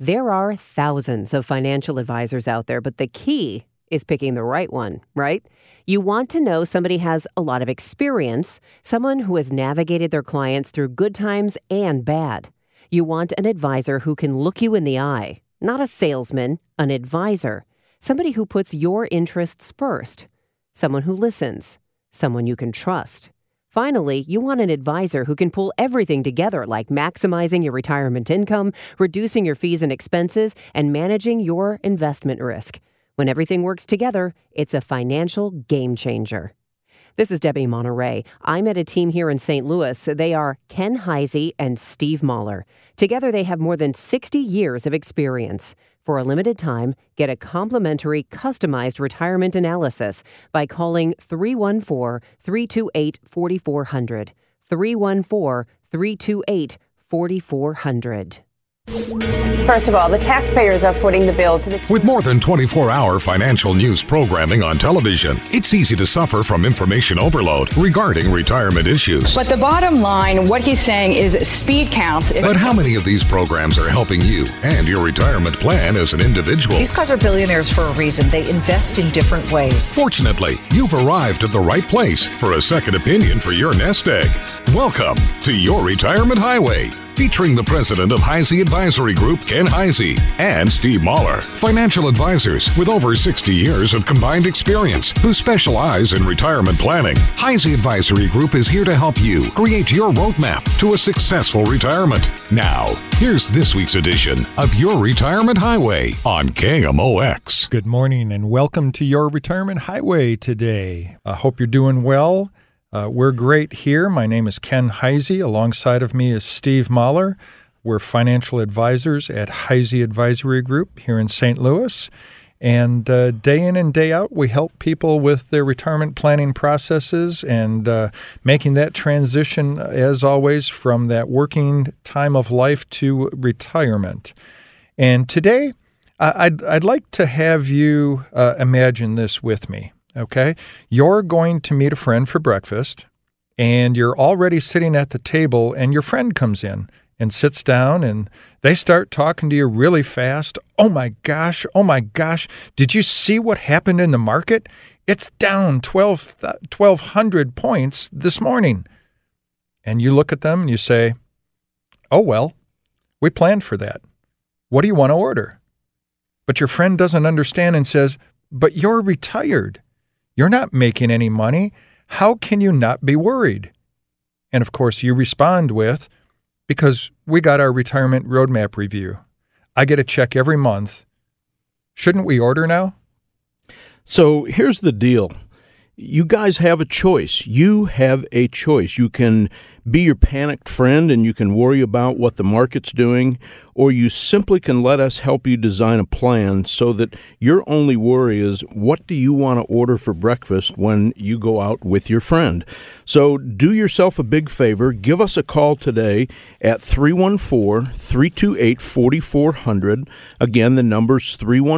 There are thousands of financial advisors out there, but the key is picking the right one, right? You want to know somebody has a lot of experience, someone who has navigated their clients through good times and bad. You want an advisor who can look you in the eye, not a salesman, an advisor, somebody who puts your interests first, someone who listens, someone you can trust. Finally, you want an advisor who can pull everything together, like maximizing your retirement income, reducing your fees and expenses, and managing your investment risk. When everything works together, it's a financial game changer. This is Debbie Monterey. I met a team here in St. Louis. They are Ken Heisey and Steve Mahler. Together, they have more than 60 years of experience. For a limited time, get a complimentary, customized retirement analysis by calling 314-328-4400. 314-328-4400. First of all, the taxpayers are footing the bill to the... With more than 24-hour financial news programming on television, it's easy to suffer from information overload regarding retirement issues. But the bottom line, what he's saying is speed counts. But how many of these programs are helping you and your retirement plan as an individual? These guys are billionaires for a reason. They invest in different ways. Fortunately, you've arrived at the right place for a second opinion for your nest egg. Welcome to Your Retirement Highway, featuring the president of Heisey Advisory Group, Ken Heisey, and Steve Mahler, financial advisors with over 60 years of combined experience who specialize in retirement planning. Heisey Advisory Group is here to help you create your roadmap to a successful retirement. Now, here's this week's edition of Your Retirement Highway on KMOX. Good morning and welcome to Your Retirement Highway today. I hope you're doing well. We're great here. My name is Ken Heisey. Alongside of me is Steve Mahler. We're financial advisors at Heisey Advisory Group here in St. Louis. And day in and day out, we help people with their retirement planning processes and making that transition, as always, from that working time of life to retirement. And today, I'd like to have you imagine this with me. Okay, you're going to meet a friend for breakfast, and you're already sitting at the table, and your friend comes in and sits down, and they start talking to you really fast. Oh my gosh, did you see what happened in the market? It's down 1,200 points this morning. And you look at them and you say, oh well, we planned for that. What do you want to order? But your friend doesn't understand and says, but you're retired. You're not making any money. How can you not be worried? And of course, you respond with, because we got our retirement roadmap review. I get a check every month. Shouldn't we order now? So here's the deal. You guys have a choice. You have a choice. You can be your panicked friend and you can worry about what the market's doing, or you simply can let us help you design a plan so that your only worry is what do you want to order for breakfast when you go out with your friend. So do yourself a big favor. Give us a call today at 314-328-4400. Again, the number's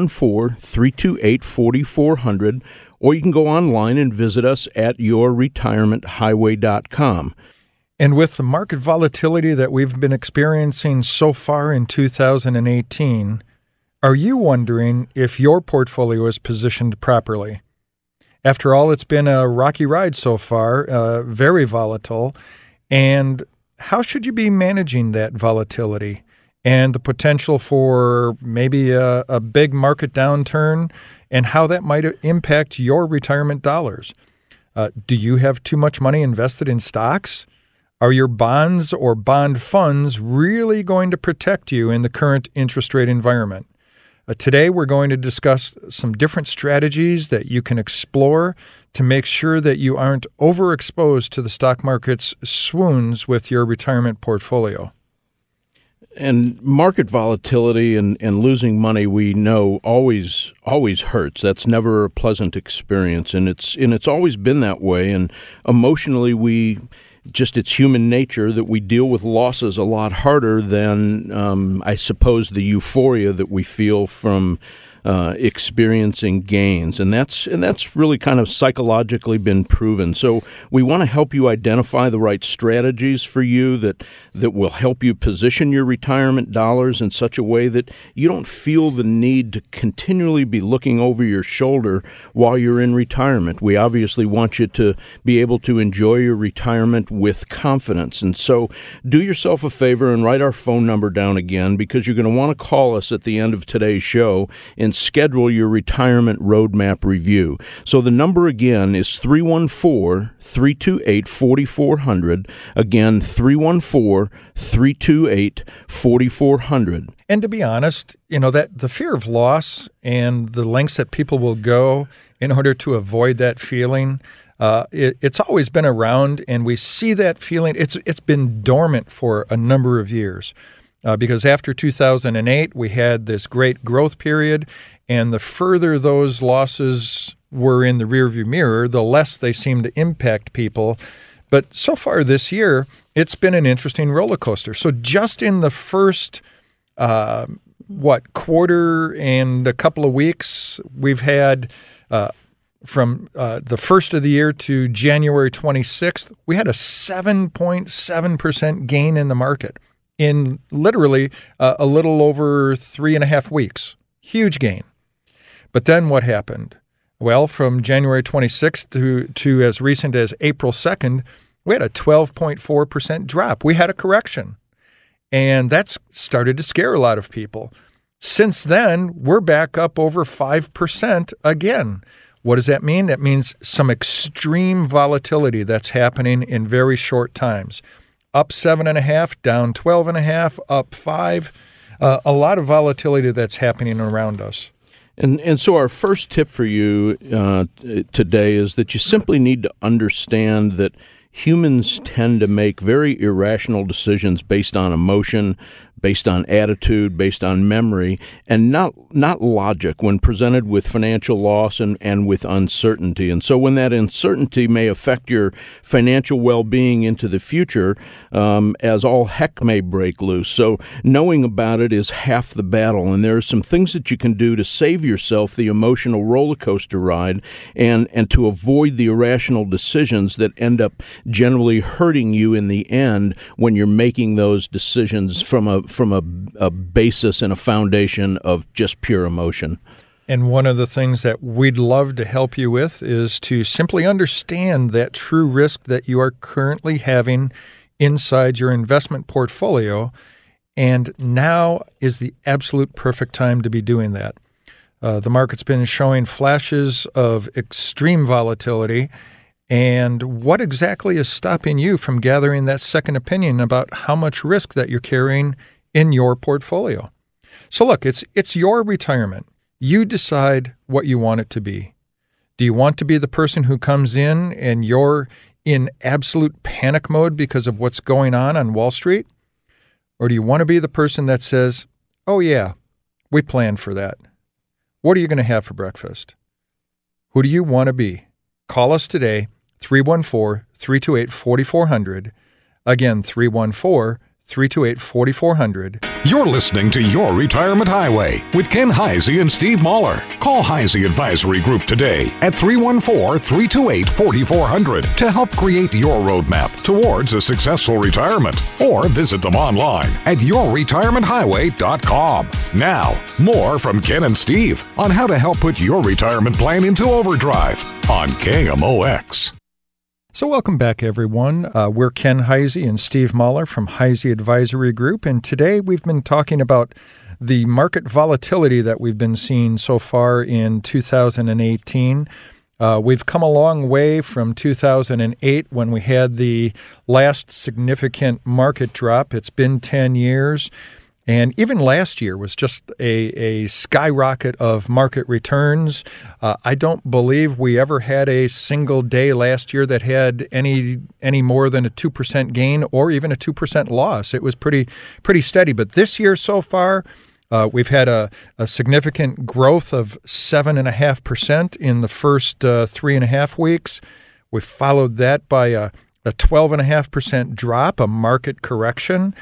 314-328-4400. Or you can go online and visit us at yourretirementhighway.com. And with the market volatility that we've been experiencing so far in 2018, are you wondering if your portfolio is positioned properly? After all, it's been a rocky ride so far, very volatile. And how should you be managing that volatility and the potential for maybe a big market downturn and how that might impact your retirement dollars? Do you have too much money invested in stocks? Are your bonds or bond funds really going to protect you in the current interest rate environment? Today, we're going to discuss some different strategies that you can explore to make sure that you aren't overexposed to the stock market's swoons with your retirement portfolio. And market volatility and losing money, we know, always hurts. That's never a pleasant experience, and it's always been that way. And emotionally, it's human nature that we deal with losses a lot harder than, I suppose, the euphoria that we feel from experiencing gains, and that's really kind of psychologically been proven. So we want to help you identify the right strategies for you that will help you position your retirement dollars in such a way that you don't feel the need to continually be looking over your shoulder while you're in retirement. We obviously want you to be able to enjoy your retirement with confidence. And so do yourself a favor and write our phone number down again, because you're going to want to call us at the end of today's show and schedule your retirement roadmap review. So the number again is 314-328-4400. Again, 314-328-4400. And to be honest, that the fear of loss and the lengths that people will go in order to avoid that feeling, it's always been around, and we see that feeling. It's been dormant for a number of years. Because after 2008, we had this great growth period, and the further those losses were in the rearview mirror, the less they seemed to impact people. But so far this year, it's been an interesting roller coaster. So just in the first, quarter and a couple of weeks, we've had from the first of the year to January 26th, we had a 7.7% gain in the market in literally a little over 3.5 weeks. Huge gain. But then what happened? Well, from January 26th to as recent as April 2nd, we had a 12.4% drop. We had a correction. And that's started to scare a lot of people. Since then, we're back up over 5% again. What does that mean? That means some extreme volatility that's happening in very short times. Up 7.5, down 12.5, up 5. A lot of volatility that's happening around us. And so our first tip for you today is that you simply need to understand that humans tend to make very irrational decisions based on emotion, based on attitude, based on memory, and not logic when presented with financial loss and with uncertainty. And so when that uncertainty may affect your financial well-being into the future, as all heck may break loose. So knowing about it is half the battle, and there are some things that you can do to save yourself the emotional roller coaster ride and to avoid the irrational decisions that end up generally hurting you in the end when you're making those decisions from a basis and a foundation of just pure emotion. And one of the things that we'd love to help you with is to simply understand that true risk that you are currently having inside your investment portfolio. And now is the absolute perfect time to be doing that. The market's been showing flashes of extreme volatility. And what exactly is stopping you from gathering that second opinion about how much risk that you're carrying in your portfolio? So look, it's your retirement. You decide what you want it to be. Do you want to be the person who comes in and you're in absolute panic mode because of what's going on Wall Street? Or do you want to be the person that says, oh yeah, we planned for that? What are you going to have for breakfast? Who do you want to be? Call us today, 314-328-4400. Again, 314-328-4400. You're listening to Your Retirement Highway with Ken Heisey and Steve Mahler. Call Heisey Advisory Group today at 314-328-4400 to help create your roadmap towards a successful retirement. Or visit them online at yourretirementhighway.com. Now, more from Ken and Steve on how to help put your retirement plan into overdrive on KMOX. So welcome back, everyone. We're Ken Heisey and Steve Mahler from Heisey Advisory Group, and today we've been talking about the market volatility that we've been seeing so far in 2018. We've come a long way from 2008 when we had the last significant market drop. It's been 10 years. And even last year was just a skyrocket of market returns. I don't believe we ever had a single day last year that had any more than a 2% gain or even a 2% loss. It was pretty steady. But this year so far, we've had a significant growth of 7.5% in the first 3.5 weeks. We followed that by a 12.5% drop, a market correction.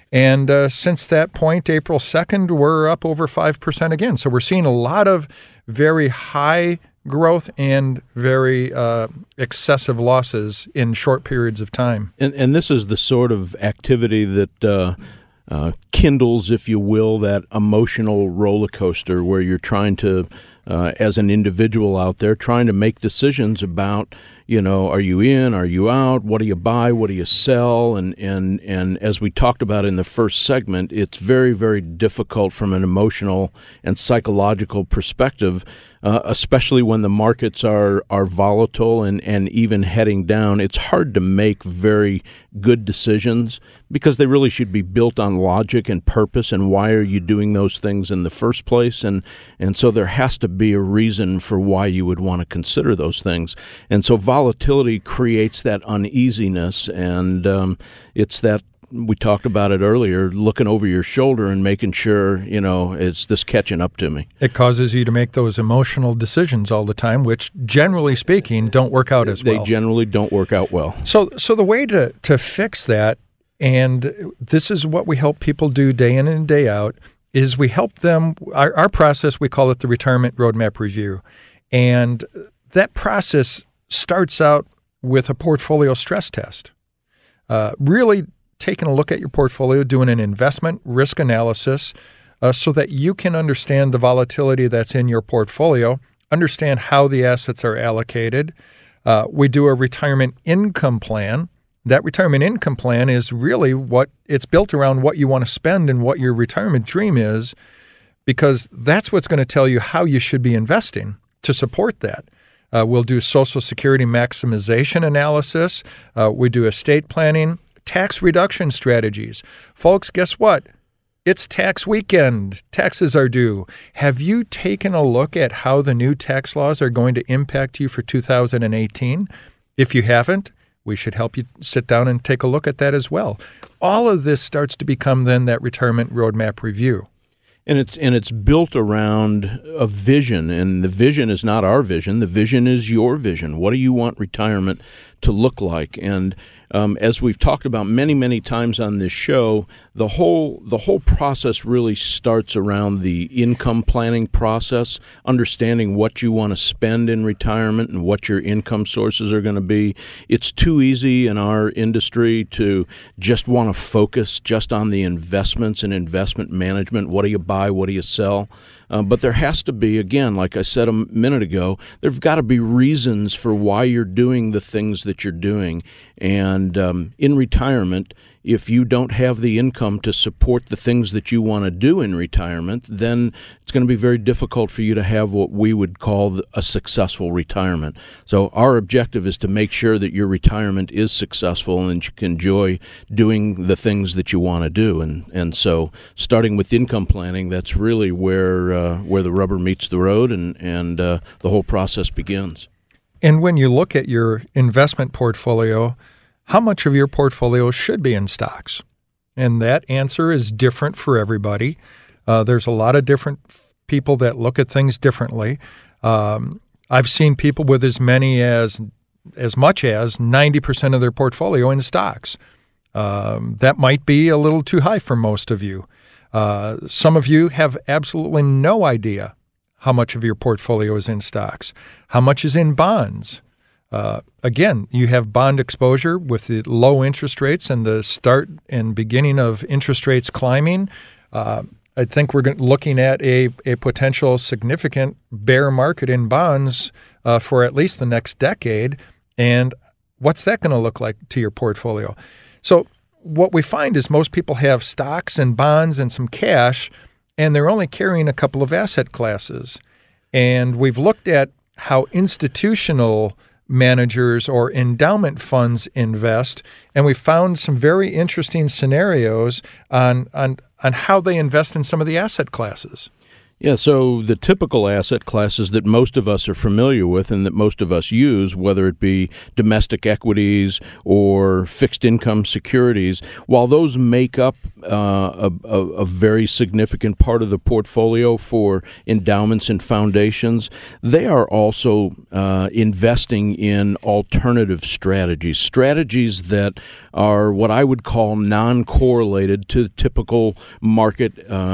And since that point, April 2nd, we're up over 5% again. So we're seeing a lot of very high growth and very excessive losses in short periods of time. And this is the sort of activity that kindles, if you will, that emotional roller coaster where you're trying to, as an individual out there, trying to make decisions about, are you in, are you out, what do you buy, what do you sell? And as we talked about in the first segment, it's very, very difficult from an emotional and psychological perspective, especially when the markets are volatile and even heading down. It's hard to make very good decisions because they really should be built on logic and purpose and why are you doing those things in the first place. And so there has to be a reason for why you would want to consider those things. And so volatility creates that uneasiness, and it's that, we talked about it earlier, looking over your shoulder and making sure, is this catching up to me? It causes you to make those emotional decisions all the time, which generally speaking don't work out as well. They generally don't work out well. So the way to fix that, and this is what we help people do day in and day out, is we help them, our process, we call it the Retirement Roadmap Review. And that process starts out with a portfolio stress test. Really taking a look at your portfolio, doing an investment risk analysis so that you can understand the volatility that's in your portfolio, understand how the assets are allocated. We do a retirement income plan. That retirement income plan is really it's built around what you want to spend and what your retirement dream is, because that's what's going to tell you how you should be investing to support that. We'll do Social Security maximization analysis. We do estate planning, tax reduction strategies. Folks, guess what? It's tax weekend. Taxes are due. Have you taken a look at how the new tax laws are going to impact you for 2018? If you haven't, we should help you sit down and take a look at that as well. All of this starts to become then that retirement roadmap review. And it's built around a vision, and the vision is not our vision. The vision is your vision. What do you want retirement to look like? And as we've talked about many, many times on this show, the whole process really starts around the income planning process, understanding what you want to spend in retirement and what your income sources are going to be. It's too easy in our industry to just want to focus just on the investments and investment management. What do you buy? What do you sell? But there has to be, again, like I said a minute ago, there've got to be reasons for why you're doing the things that you're doing. And in retirement, if you don't have the income to support the things that you want to do in retirement, then it's going to be very difficult for you to have what we would call a successful retirement. So our objective is to make sure that your retirement is successful and you can enjoy doing the things that you want to do. And so starting with income planning, that's really where the rubber meets the road and the whole process begins. And when you look at your investment portfolio, how much of your portfolio should be in stocks? And that answer is different for everybody. There's a lot of different people that look at things differently. I've seen people with as much as 90% of their portfolio in stocks. That might be a little too high for most of you. Some of you have absolutely no idea how much of your portfolio is in stocks, how much is in bonds. Again, you have bond exposure with the low interest rates and the start and beginning of interest rates climbing. I think we're looking at a potential significant bear market in bonds for at least the next decade. And what's that going to look like to your portfolio? So what we find is most people have stocks and bonds and some cash, and they're only carrying a couple of asset classes. And we've looked at how institutional managers or endowment funds invest, and we found some very interesting scenarios on how they invest in some of the asset classes. Yeah, so the typical asset classes that most of us are familiar with and that most of us use, whether it be domestic equities or fixed income securities, while those make up a very significant part of the portfolio for endowments and foundations, they are also investing in alternative strategies that are what I would call non-correlated to typical market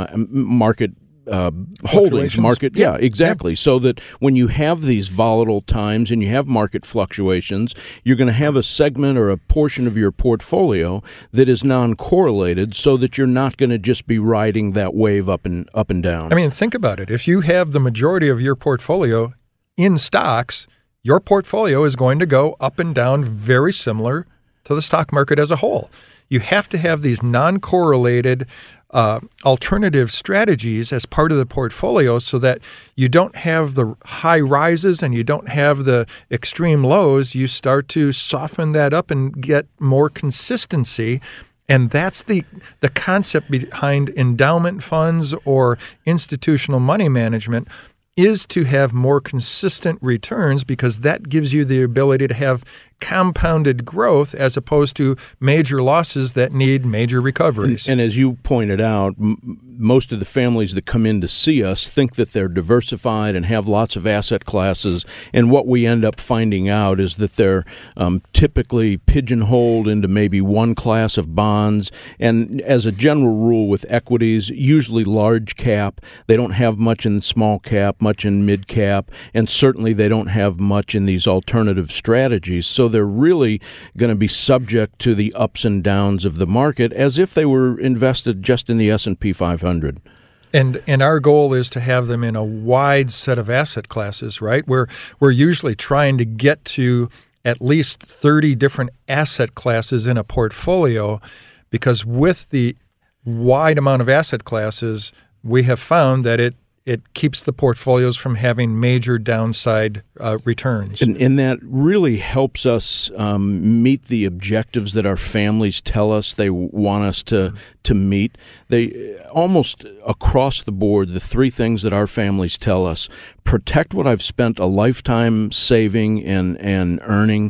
holdings market. Yeah, exactly. Yeah. So that when you have these volatile times and you have market fluctuations, you're going to have a segment or a portion of your portfolio that is non-correlated so that you're not going to just be riding that wave up and down. I mean, think about it. If you have the majority of your portfolio in stocks, your portfolio is going to go up and down very similar to the stock market as a whole. You have to have these non-correlated alternative strategies as part of the portfolio so that you don't have the high rises and you don't have the extreme lows. You start to soften that up and get more consistency. And that's the concept behind endowment funds or institutional money management, is to have more consistent returns, because that gives you the ability to have compounded growth as opposed to major losses that need major recoveries. And as you pointed out, most of the families that come in to see us think that they're diversified and have lots of asset classes, and what we end up finding out is that they're typically pigeonholed into maybe one class of bonds, and as a general rule with equities, usually large cap. They don't have much in small cap, much in mid cap, and certainly they don't have much in these alternative strategies. So they're really going to be subject to the ups and downs of the market as if they were invested just in the S&P 500. And our goal is to have them in a wide set of asset classes, right? We're usually trying to get to at least 30 different asset classes in a portfolio, because with the wide amount of asset classes, we have found that it keeps the portfolios from having major downside returns. And that really helps us meet the objectives that our families tell us they want us to meet. They almost across the board, the three things that our families tell us: protect what I've spent a lifetime saving and earning.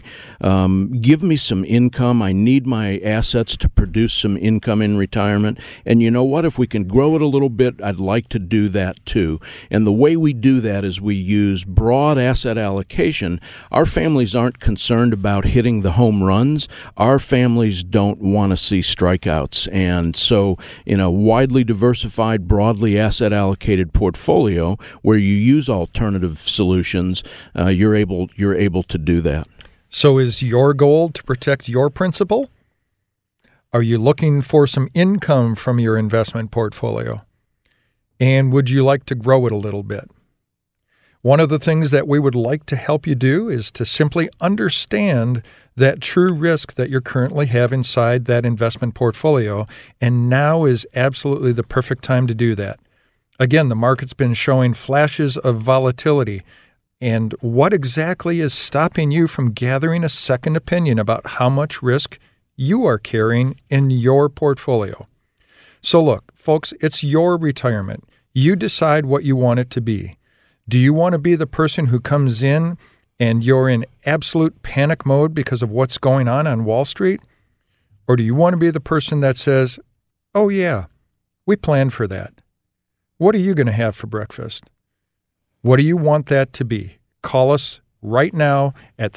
Give me some income. I need my assets to produce some income in retirement. And you know what? If we can grow it a little bit, I'd like to do that too. And the way we do that is we use broad asset allocation. Our families aren't concerned about hitting the home runs. Our families don't want to see strikeouts. And so in a widely diversified, broadly asset allocated portfolio where you use alternative solutions, you're able to do that. So is your goal to protect your principal? Are you looking for some income from your investment portfolio? And would you like to grow it a little bit? One of the things that we would like to help you do is to simply understand that true risk that you currently have inside that investment portfolio, and now is absolutely the perfect time to do that. Again, the market's been showing flashes of volatility, and what exactly is stopping you from gathering a second opinion about how much risk you are carrying in your portfolio? So look, folks, it's your retirement. You decide what you want it to be. Do you want to be the person who comes in and you're in absolute panic mode because of what's going on Wall Street? Or do you want to be the person that says, oh yeah, we planned for that. What are you going to have for breakfast? What do you want that to be? Call us right now at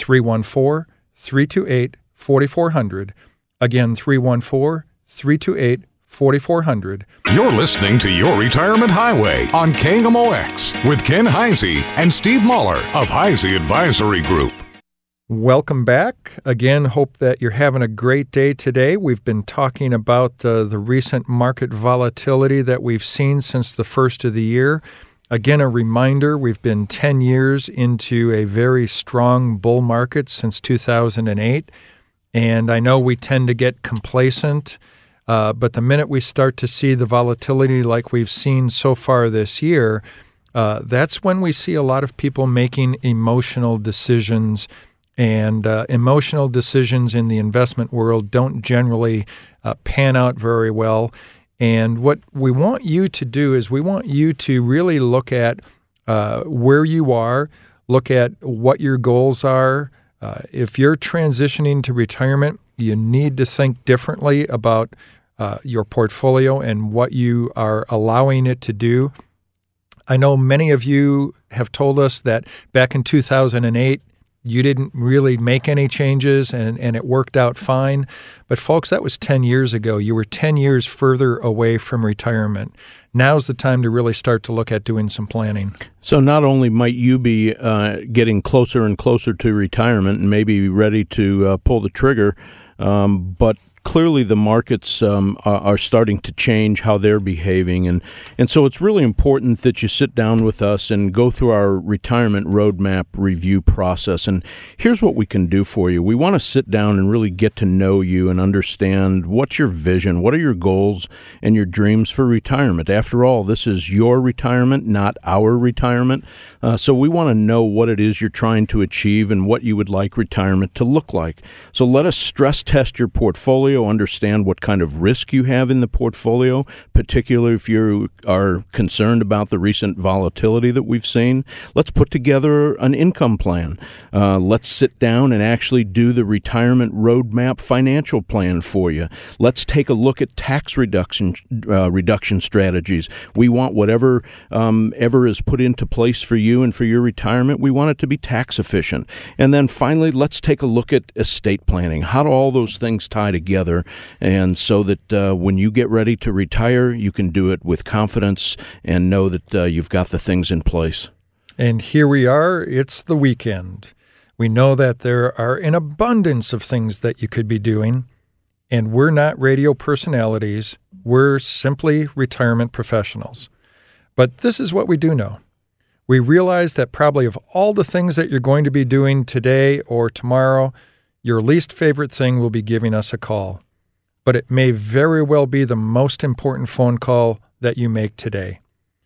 314-328-4400. Again, 314-328-4400. 4400. You're listening to Your Retirement Highway on KMOX with Ken Heisey and Steve Mahler of Heisey Advisory Group. Welcome back. Again, hope that you're having a great day today. We've been talking about the recent market volatility that we've seen since the first of the year. Again, a reminder, we've been 10 years into a very strong bull market since 2008. And I know we tend to get complacent. But the minute we start to see the volatility like we've seen so far this year, that's when we see a lot of people making emotional decisions. And emotional decisions in the investment world don't generally pan out very well. And what we want you to do is we want you to really look at where you are, look at what your goals are. If you're transitioning to retirement, you need to think differently about your portfolio and what you are allowing it to do. I know many of you have told us that back in 2008, you didn't really make any changes and it worked out fine. But folks, that was 10 years ago. You were 10 years further away from retirement. Now's the time to really start to look at doing some planning. So not only might you be getting closer and closer to retirement and maybe ready to pull the trigger, but clearly the markets are starting to change how they're behaving. And so it's really important that you sit down with us and go through our retirement roadmap review process. And here's what we can do for you. We want to sit down and really get to know you and understand what's your vision, what are your goals and your dreams for retirement. After all, this is your retirement, not our retirement. So we want to know what it is you're trying to achieve and what you would like retirement to look like. So let us stress test your portfolio, understand what kind of risk you have in the portfolio, particularly if you are concerned about the recent volatility that we've seen. Let's put together an income plan. Let's sit down and actually do the retirement roadmap financial plan for you. Let's take a look at tax reduction strategies. We want whatever ever is put into place for you and for your retirement, we want it to be tax efficient. And then finally, let's take a look at estate planning. How do all those things tie together? And so that when you get ready to retire, you can do it with confidence and know that you've got the things in place. And here we are. It's the weekend. We know that there are an abundance of things that you could be doing, and we're not radio personalities. We're simply retirement professionals. But this is what we do know. We realize that probably of all the things that you're going to be doing today or tomorrow, your least favorite thing will be giving us a call. But it may very well be the most important phone call that you make today.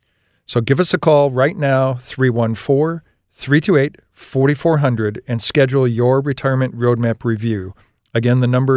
So give us a call right now, 314-328-4400, and schedule your retirement roadmap review. Again, the number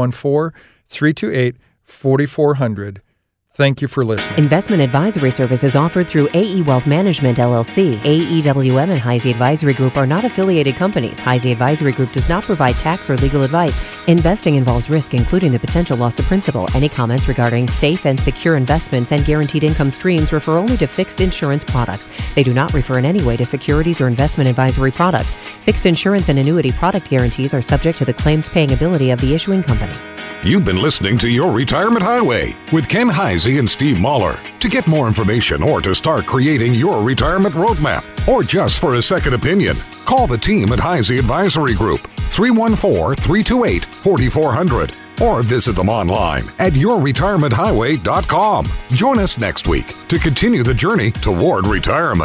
314-328-4400. Thank you for listening. Investment advisory services offered through AE Wealth Management, LLC. AEWM and Heisey Advisory Group are not affiliated companies. Heisey Advisory Group does not provide tax or legal advice. Investing involves risk, including the potential loss of principal. Any comments regarding safe and secure investments and guaranteed income streams refer only to fixed insurance products. They do not refer in any way to securities or investment advisory products. Fixed insurance and annuity product guarantees are subject to the claims-paying ability of the issuing company. You've been listening to Your Retirement Highway with Ken Heisey and Steve Mahler. To get more information or to start creating your retirement roadmap, or just for a second opinion, call the team at Heisey Advisory Group, 314-328-4400, or visit them online at yourretirementhighway.com. Join us next week to continue the journey toward retirement.